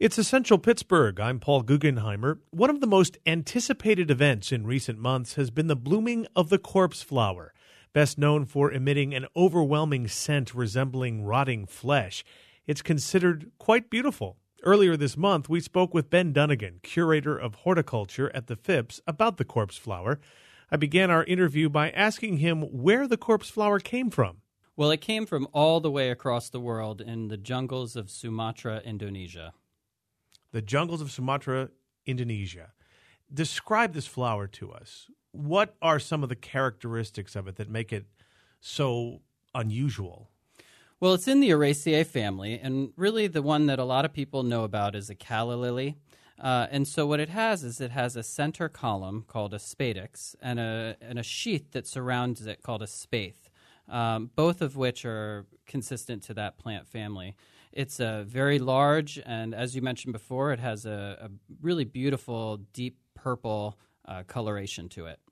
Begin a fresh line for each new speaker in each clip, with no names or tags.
It's Essential Pittsburgh. I'm Paul Guggenheimer. One of the most anticipated events in recent months has been the blooming of the corpse flower, best known for emitting an overwhelming scent resembling rotting flesh. It's considered quite beautiful. Earlier this month, we spoke with Ben Dunnigan, curator of horticulture at the Phipps, about the corpse flower. I began our interview by asking him where the corpse flower came from.
Well, it came from all the way across the world in the jungles of Sumatra, Indonesia.
The jungles of Sumatra, Indonesia. Describe this flower to us. What are some of the characteristics of it that make it so unusual?
Well, it's in the Araceae family, and really the one that a lot of people know about is a calla lily. And so what it has is it has a center column called a spadix and a sheath that surrounds it called a spathe, both of which are consistent to that plant family. It's very large, and as you mentioned before, it has a really beautiful, deep purple coloration to it.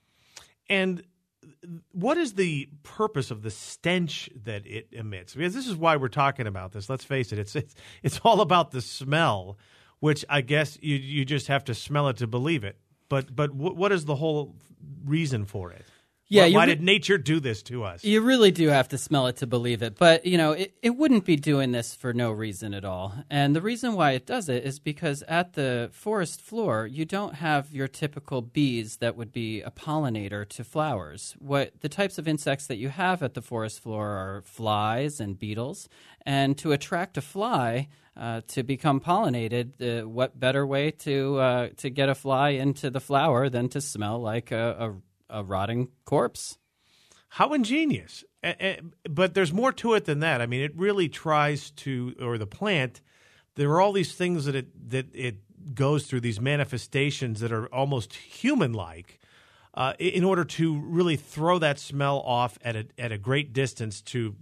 And what is the purpose of the stench that it emits? Because this is why we're talking about this. Let's face it, it's all about the smell, which I guess you just have to smell it to believe it. But what is the whole reason for it?
Yeah,
why did nature do this to us?
You really do have to smell it to believe it. But, it wouldn't be doing this for no reason at all. And the reason why it does it is because at the forest floor, you don't have your typical bees that would be a pollinator to flowers. The types of insects that you have at the forest floor are flies and beetles. And to attract a fly to become pollinated, what better way to get a fly into the flower than to smell like a rotting corpse?
How ingenious. But there's more to it than that. I mean, it really tries to, or the plant, there are all these things that it goes through, these manifestations that are almost human-like, in order to really throw that smell off at a great distance to,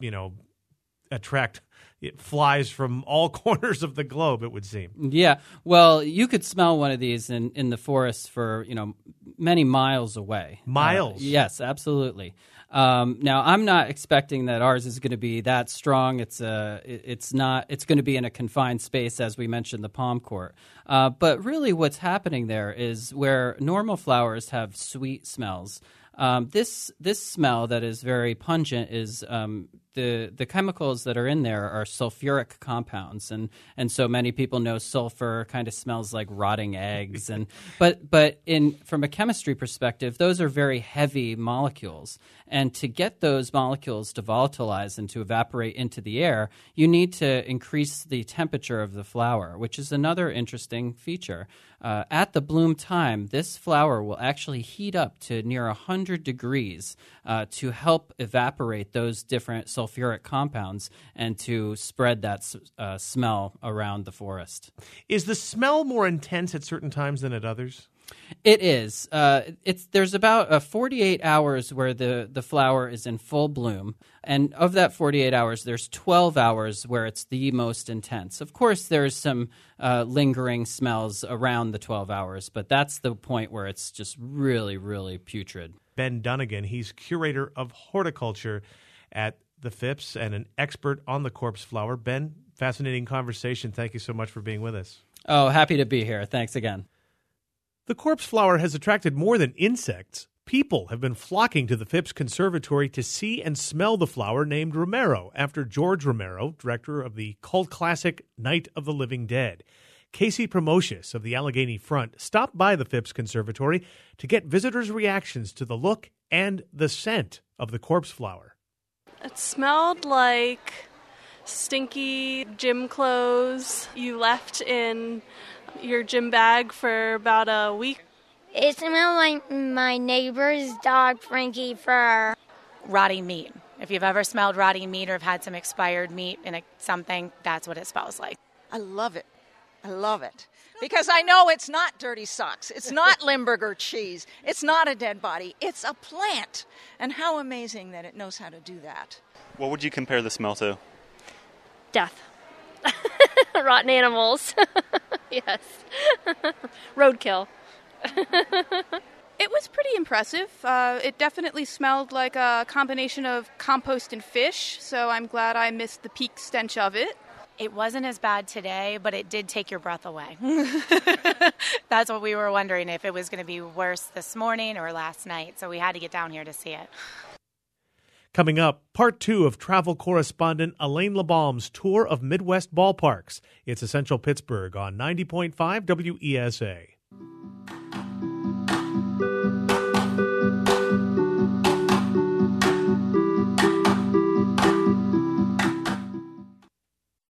attract flies from all corners of the globe, it would seem.
Yeah. Well, you could smell one of these in the forest for, many miles away.
Miles?
Yes, absolutely. Now, I'm not expecting that ours is going to be that strong. It's not. It's going to be in a confined space, as we mentioned, the palm court. But really what's happening there is where normal flowers have sweet smells, this smell that is very pungent is the chemicals that are in there are sulfuric compounds, and so many people know sulfur kind of smells like rotting eggs, but from a chemistry perspective, those are very heavy molecules, and to get those molecules to volatilize and to evaporate into the air, you need to increase the temperature of the flower, which is another interesting feature. At the bloom time, this flower will actually heat up to near 100 degrees to help evaporate those different sulfuric compounds and to spread that smell around the forest.
Is the smell more intense at certain times than at others?
It is. There's about 48 hours where the flower is in full bloom, and of that 48 hours, there's 12 hours where it's the most intense. Of course, there's some lingering smells around the 12 hours, but that's the point where it's just really, really putrid.
Ben Dunnigan, he's curator of horticulture at the Phipps and an expert on the corpse flower. Ben, fascinating conversation. Thank you so much for being with us.
Oh, happy to be here. Thanks again.
The corpse flower has attracted more than insects. People have been flocking to the Phipps Conservatory to see and smell the flower named Romero, after George Romero, director of the cult classic Night of the Living Dead. Casey Promocius of the Allegheny Front stopped by the Phipps Conservatory to get visitors' reactions to the look and the scent of the corpse flower.
It smelled like stinky gym clothes you left in your gym bag for about a week.
It smelled like my neighbor's dog Frankie fur.
Rotting meat. If you've ever smelled rotting meat or have had some expired meat in something, that's what it smells like.
I love it. I love it. Because I know it's not dirty socks. It's not Limburger cheese. It's not a dead body. It's a plant. And how amazing that it knows how to do that.
What would you compare the smell to?
Death. Rotten animals. Yes. Roadkill.
It was pretty impressive. It definitely smelled like a combination of compost and fish, so I'm glad I missed the peak stench of it.
It wasn't as bad today, but it did take your breath away. That's what we were wondering, if it was going to be worse this morning or last night. So we had to get down here to see it.
Coming up, part 2 of travel correspondent Elaine LeBaum's tour of Midwest ballparks. It's Essential Pittsburgh on 90.5 WESA.